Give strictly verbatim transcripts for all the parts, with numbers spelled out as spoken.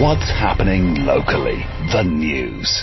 What's happening locally? The news.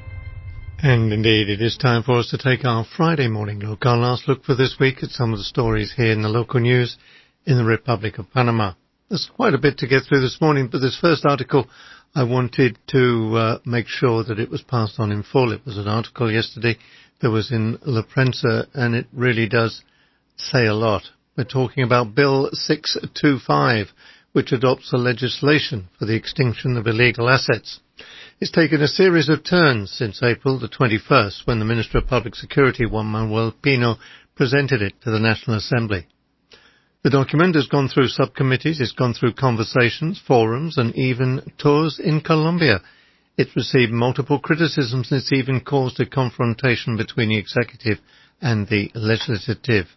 And indeed, it is time for us to take our Friday morning look, our last look for this week at some of the stories here in the local news in the Republic of Panama. There's quite a bit to get through this morning, but this first article, I wanted to uh, make sure that it was passed on in full. It was an article yesterday that was in La Prensa, and it really does say a lot. We're talking about Bill six twenty-five, which adopts a legislation for the extinction of illegal assets. It's taken a series of turns since April the twenty-first, when the Minister of Public Security, Juan Manuel Pino, presented it to the National Assembly. The document has gone through subcommittees, it's gone through conversations, forums, and even tours in Colombia. It's received multiple criticisms, and it's even caused a confrontation between the executive and the legislative.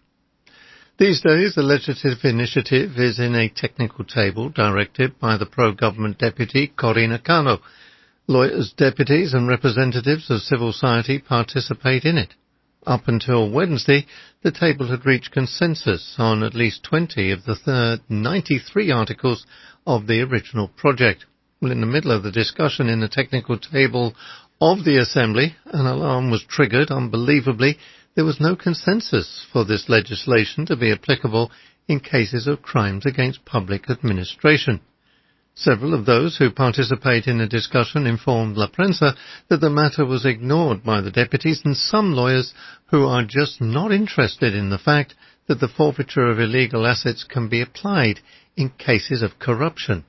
These days, the legislative initiative is in a technical table directed by the pro-government deputy, Corina Cano. Lawyers, deputies and representatives of civil society participate in it. Up until Wednesday, the table had reached consensus on at least twenty of the ninety-three articles of the original project. Well, in the middle of the discussion in the technical table of the Assembly, an alarm was triggered. Unbelievably, there was no consensus for this legislation to be applicable in cases of crimes against public administration. Several of those who participate in the discussion informed La Prensa that the matter was ignored by the deputies and some lawyers who are just not interested in the fact that the forfeiture of illegal assets can be applied in cases of corruption.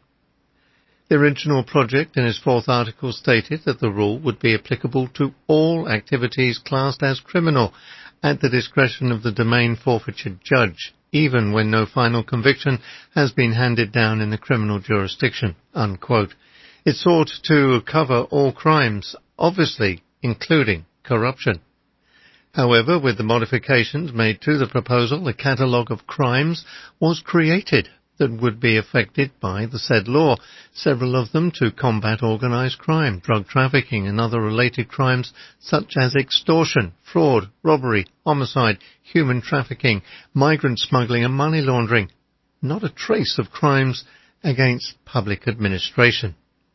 The original project in its fourth article stated that the rule would be applicable to all activities classed as criminal at the discretion of the domain forfeiture judge, even when no final conviction has been handed down in the criminal jurisdiction, unquote. It sought to cover all crimes, obviously including corruption. However, with the modifications made to the proposal, a catalogue of crimes was created that would be affected by the said law, several of them to combat organised crime, drug trafficking and other related crimes such as extortion, fraud, robbery, homicide, human trafficking, migrant smuggling and money laundering. Not a trace of crimes against public administration.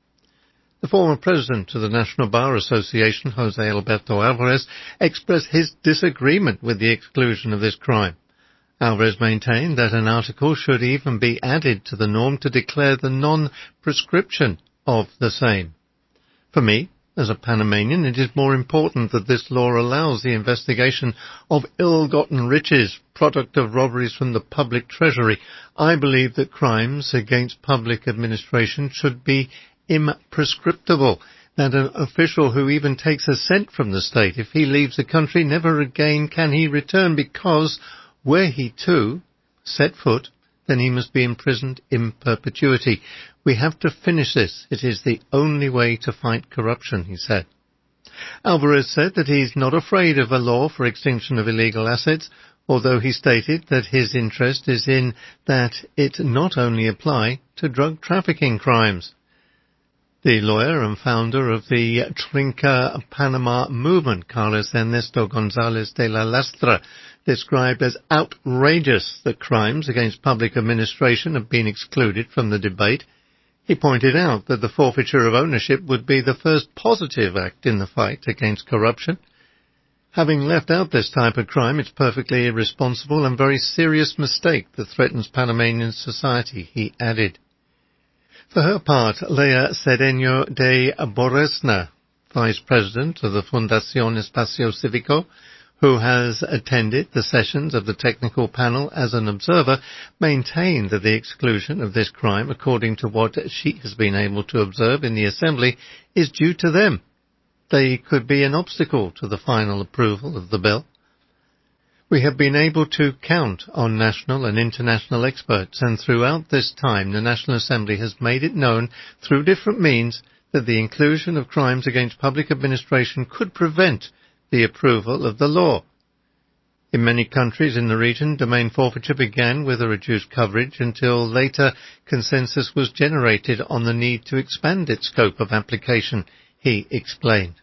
The former president of the National Bar Association, Jose Alberto Alvarez, expressed his disagreement with the exclusion of this crime. Alvarez maintained that an article should even be added to the norm to declare the non-prescription of the same. For me, as a Panamanian, it is more important that this law allows the investigation of ill-gotten riches, product of robberies from the public treasury. I believe that crimes against public administration should be imprescriptible, that an official who even takes a cent from the state, if he leaves the country, never again can he return, because were he to set foot, then he must be imprisoned in perpetuity. We have to finish this. It is the only way to fight corruption, he said. Alvarez said that he is not afraid of a law for extinction of illegal assets, although he stated that his interest is in that it not only apply to drug trafficking crimes. The lawyer and founder of the Trinca Panama movement, Carlos Ernesto González de la Lastra, described as outrageous that crimes against public administration have been excluded from the debate. He pointed out that the forfeiture of ownership would be the first positive act in the fight against corruption. Having left out this type of crime, it's perfectly irresponsible and very serious mistake that threatens Panamanian society, he added. For her part, Lea Cedeño de Boresna, Vice President of the Fundación Espacio Cívico, who has attended the sessions of the technical panel as an observer, maintained that the exclusion of this crime, according to what she has been able to observe in the Assembly, is due to them. They could be an obstacle to the final approval of the bill. We have been able to count on national and international experts, and throughout this time the National Assembly has made it known through different means that the inclusion of crimes against public administration could prevent the approval of the law. In many countries in the region, domain forfeiture began with a reduced coverage until later consensus was generated on the need to expand its scope of application, he explained.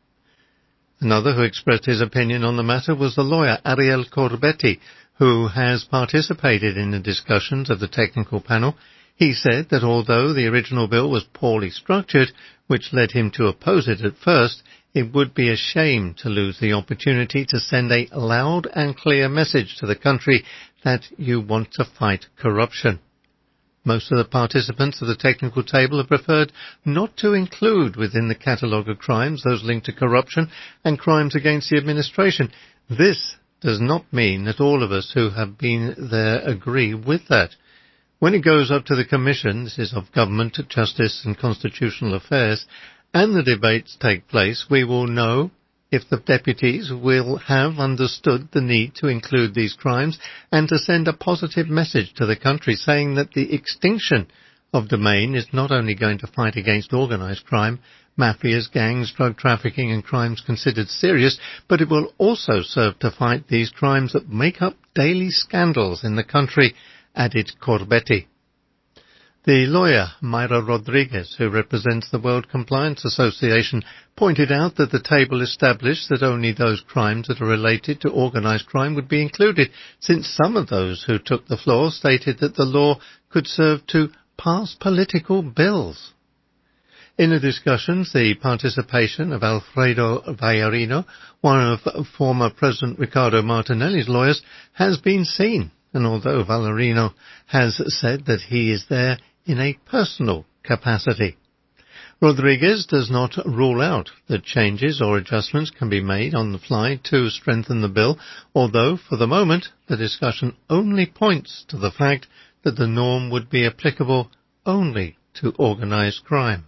Another who expressed his opinion on the matter was the lawyer Ariel Corbetti, who has participated in the discussions of the technical panel. He said that although the original bill was poorly structured, which led him to oppose it at first, it would be a shame to lose the opportunity to send a loud and clear message to the country that you want to fight corruption. Most of the participants of the technical table have preferred not to include within the catalogue of crimes those linked to corruption and crimes against the administration. This does not mean that all of us who have been there agree with that. When it goes up to the Commission, this is of Government, Justice and Constitutional Affairs, and the debates take place, we will know if the deputies will have understood the need to include these crimes and to send a positive message to the country saying that the extinction of domain is not only going to fight against organised crime, mafias, gangs, drug trafficking and crimes considered serious, but it will also serve to fight these crimes that make up daily scandals in the country, added Corbetti. The lawyer, Mayra Rodriguez, who represents the World Compliance Association, pointed out that the table established that only those crimes that are related to organised crime would be included, since some of those who took the floor stated that the law could serve to pass political bills. In the discussions, the participation of Alfredo Vallarino, one of former President Ricardo Martinelli's lawyers, has been seen, and although Vallarino has said that he is there in a personal capacity, Rodriguez does not rule out that changes or adjustments can be made on the fly to strengthen the bill, although for the moment the discussion only points to the fact that the norm would be applicable only to organised crime.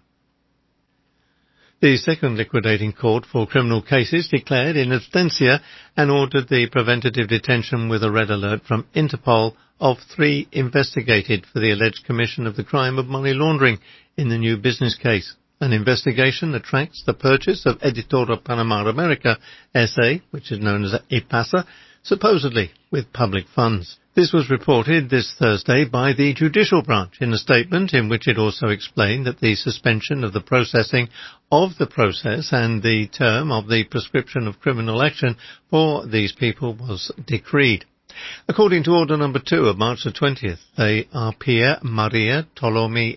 The second liquidating court for criminal cases declared in absentia and ordered the preventative detention with a red alert from Interpol of three investigated for the alleged commission of the crime of money laundering in the new business case. An investigation that tracks the purchase of Editora Panama America S A, which is known as EPASA, supposedly with public funds. This was reported this Thursday by the judicial branch in a statement in which it also explained that the suspension of the processing of the process and the term of the prescription of criminal action for these people was decreed. According to Order Number two of March the twentieth, they are Pierre Maria Tolomi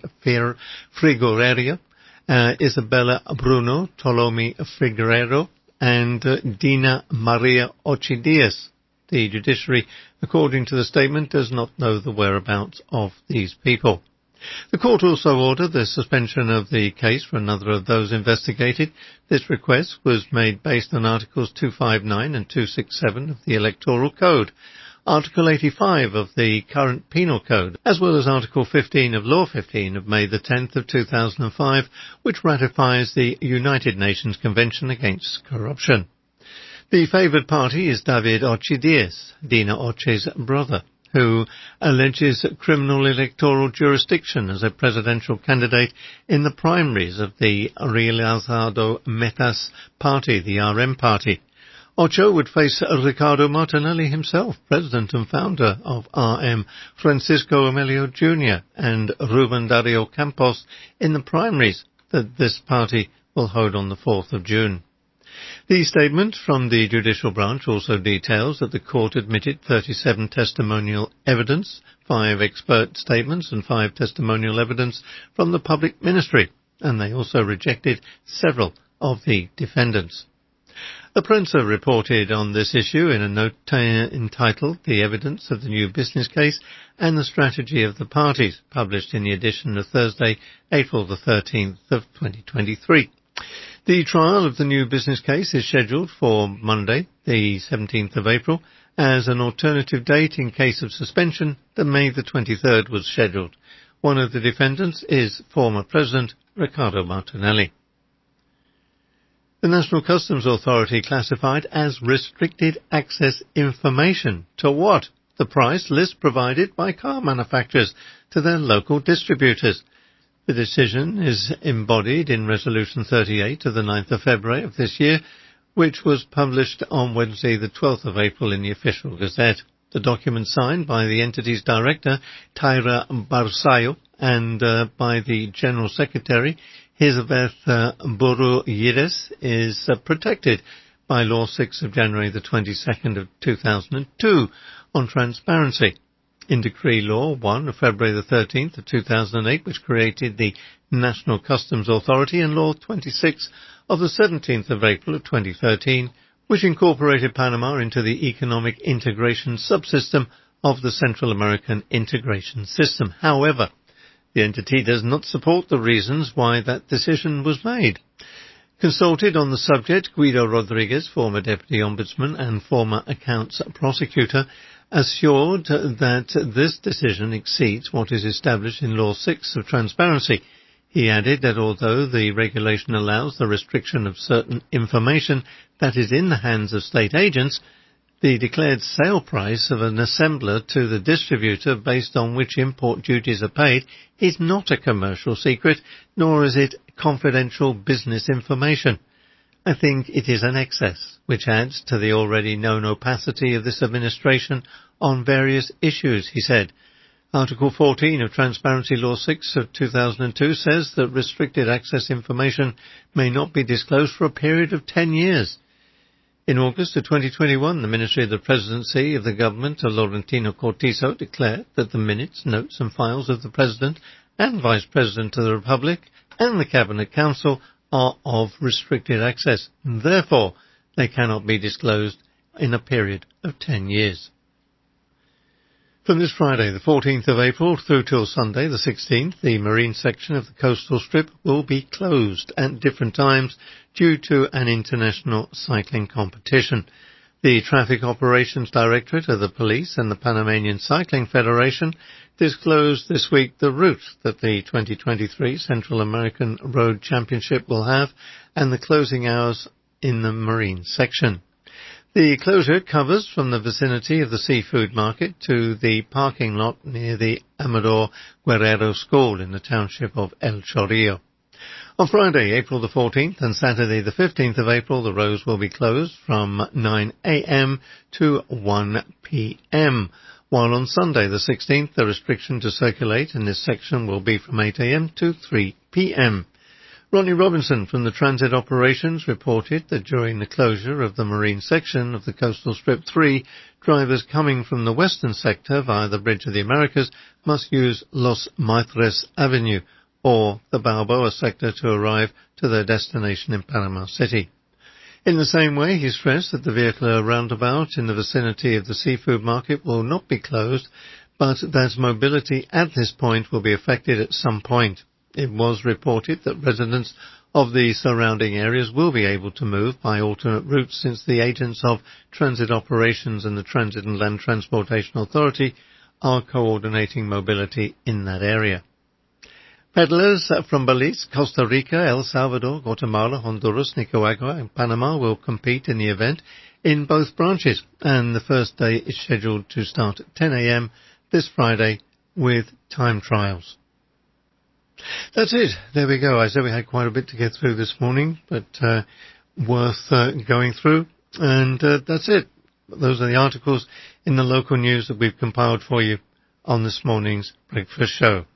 Frigorerio, uh, Isabella Bruno Tolomi Figueredo, and uh, Dina Maria Ochidias. The judiciary, according to the statement, does not know the whereabouts of these people. The court also ordered the suspension of the case for another of those investigated. This request was made based on Articles two fifty-nine and two sixty-seven of the Electoral Code, Article eighty-five of the current Penal Code, as well as Article fifteen of Law fifteen of May the tenth of two thousand five, which ratifies the United Nations Convention Against Corruption. The favoured party is David Ochidias, Dina Oche's brother, who alleges criminal electoral jurisdiction as a presidential candidate in the primaries of the Realizado Metas party, the R M party. Ocho would face Ricardo Martinelli himself, president and founder of R M, Francisco Emilio Junior and Ruben Dario Campos in the primaries that this party will hold on the fourth of June. The statement from the judicial branch also details that the court admitted thirty-seven testimonial evidence, five expert statements and five testimonial evidence from the public ministry, and they also rejected several of the defendants. The Prensa reported on this issue in a note t- entitled The Evidence of the New Business Case and the Strategy of the Parties, published in the edition of Thursday, April the thirteenth of twenty twenty-three. The trial of the new business case is scheduled for Monday, the seventeenth of April, as an alternative date in case of suspension. The May the twenty-third was scheduled. One of the defendants is former President Ricardo Martinelli. The National Customs Authority classified as restricted access information to what? The price list provided by car manufacturers to their local distributors. The decision is embodied in Resolution thirty-eight of the ninth of February of this year, which was published on Wednesday the twelfth of April in the Official Gazette. The document signed by the entity's director, Tyra Barsayo, and uh, by the General Secretary, Elizabeth uh, Buru Yires, is uh, protected by Law six of January the twenty-second of two thousand two on transparency. In Decree Law one of February the thirteenth of two thousand eight, which created the National Customs Authority, and Law twenty-six of the seventeenth of April of twenty thirteen, which incorporated Panama into the Economic Integration Subsystem of the Central American Integration System. However, the entity does not support the reasons why that decision was made. Consulted on the subject, Guido Rodriguez, former Deputy Ombudsman and former Accounts Prosecutor, assured that this decision exceeds what is established in Law six of Transparency. He added that although the regulation allows the restriction of certain information that is in the hands of state agents, the declared sale price of an assembler to the distributor based on which import duties are paid is not a commercial secret, nor is it confidential business information. I think it is an excess, which adds to the already known opacity of this administration on various issues, he said. Article fourteen of Transparency Law six of two thousand two says that restricted access information may not be disclosed for a period of ten years. In August of twenty twenty-one, the Ministry of the Presidency of the Government of Laurentino Cortizo declared that the minutes, notes and files of the President and Vice President of the Republic and the Cabinet Council are of restricted access. Therefore, they cannot be disclosed in a period of ten years. From this Friday, the fourteenth of April, through till Sunday, the sixteenth, the marine section of the coastal strip will be closed at different times due to an international cycling competition. The Traffic Operations Directorate of the Police and the Panamanian Cycling Federation disclosed this week the route that the twenty twenty-three Central American Road Championship will have and the closing hours in the marine section. The closure covers from the vicinity of the seafood market to the parking lot near the Amador Guerrero School in the township of El Chorrillo. On Friday, April the fourteenth and Saturday the fifteenth of April, the roads will be closed from nine a.m. to one p.m., while on Sunday the sixteenth, the restriction to circulate in this section will be from eight a.m. to three p.m. Ronnie Robinson from the Transit Operations reported that during the closure of the marine section of the Coastal Strip three, drivers coming from the western sector via the Bridge of the Americas must use Los Maitres Avenue or the Balboa sector to arrive to their destination in Panama City. In the same way, he stressed that the vehicular roundabout in the vicinity of the seafood market will not be closed, but that mobility at this point will be affected at some point. It was reported that residents of the surrounding areas will be able to move by alternate routes since the agents of Transit Operations and the Transit and Land Transportation Authority are coordinating mobility in that area. Peddlers from Belize, Costa Rica, El Salvador, Guatemala, Honduras, Nicaragua and Panama will compete in the event in both branches, and the first day is scheduled to start at ten a.m. this Friday with time trials. That's it. There we go. I said we had quite a bit to get through this morning, but uh, worth uh, going through. And uh, that's it. Those are the articles in the local news that we've compiled for you on this morning's breakfast show.